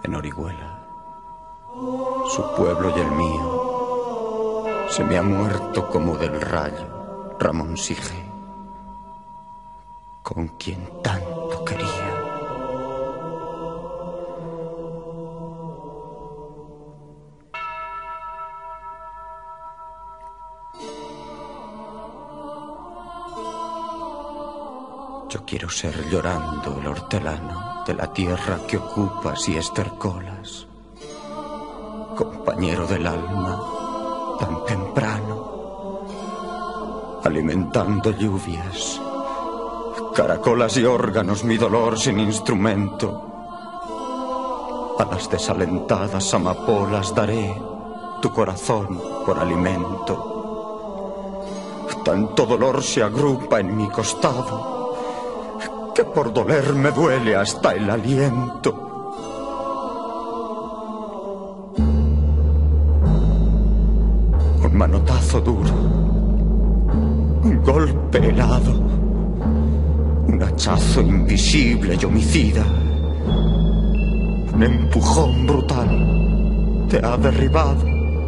en Orihuela. Su pueblo y el mío. Se me ha muerto como del rayo Ramón Sige, con quien tanto quería. Yo quiero ser llorando el hortelano de la tierra que ocupas y estercolas, compañero del alma tan temprano, alimentando lluvias, caracolas y órganos mi dolor sin instrumento. A las desalentadas amapolas daré tu corazón por alimento. Tanto dolor se agrupa en mi costado que por doler me duele hasta el aliento. Un manotazo duro, un golpe helado, un hachazo invisible y homicida, un empujón brutal te ha derribado.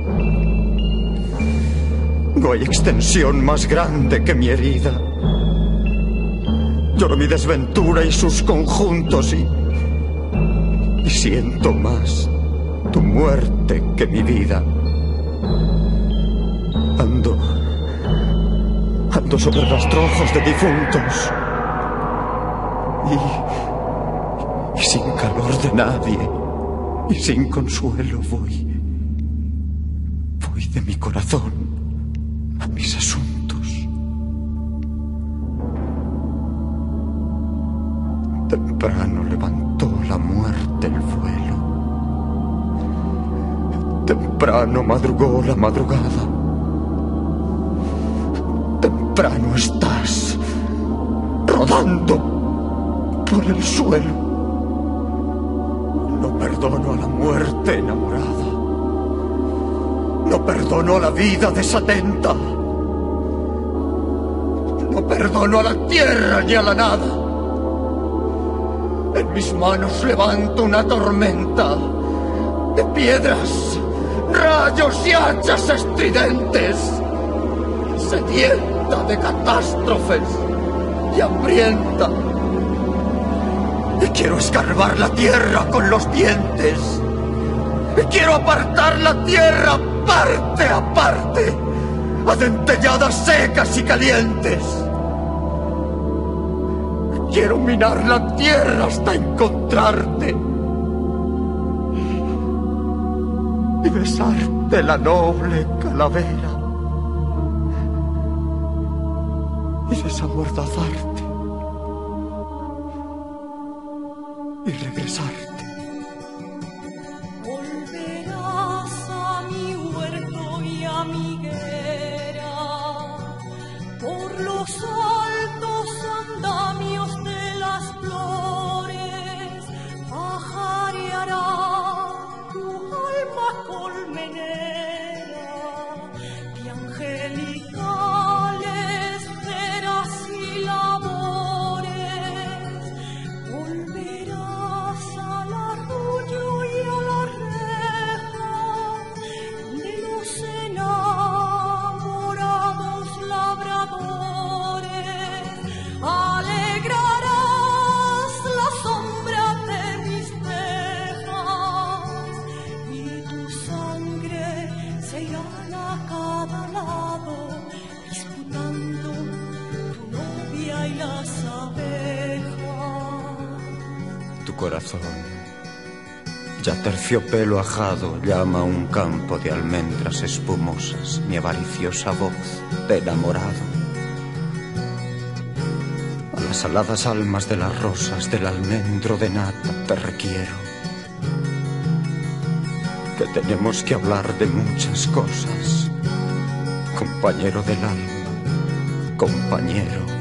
No hay extensión más grande que mi herida. Lloro mi desventura y sus conjuntos y siento más tu muerte que mi vida. Ando sobre rastrojos de difuntos y sin calor de nadie y sin consuelo voy de mi corazón a mis asuntos. Temprano levantó la muerte el vuelo. Temprano madrugó la madrugada. Temprano estás rodando por el suelo. No perdono a la muerte enamorada. No perdono a la vida desatenta. No perdono a la tierra ni a la nada. En mis manos levanto una tormenta de piedras, rayos y hachas estridentes, sedienta de catástrofes y hambrienta. Y quiero escarbar la tierra con los dientes. Y quiero apartar la tierra parte a parte, a dentelladas secas y calientes. Quiero minar la tierra hasta encontrarte y besarte la noble calavera y desamordazarte y regresarte. Volverás a mi huerto y a mi higuera, por los altos andamios de las flores, pajareará tu alma colmenera, y angelicales ceras y labores. Volverás al arroyo y a la reja de los enamorados labradores. Alegrarás la sombra de mis tejas y tu sangre se irán a cada lado disputando tu novia y las abejas. Tu corazón, ya terciopelo ajado, llama a un campo de almendras espumosas mi avariciosa voz de enamorado. A las aladas almas de las rosas del almendro de nata te requiero, que tenemos que hablar de muchas cosas, compañero del alma, compañero.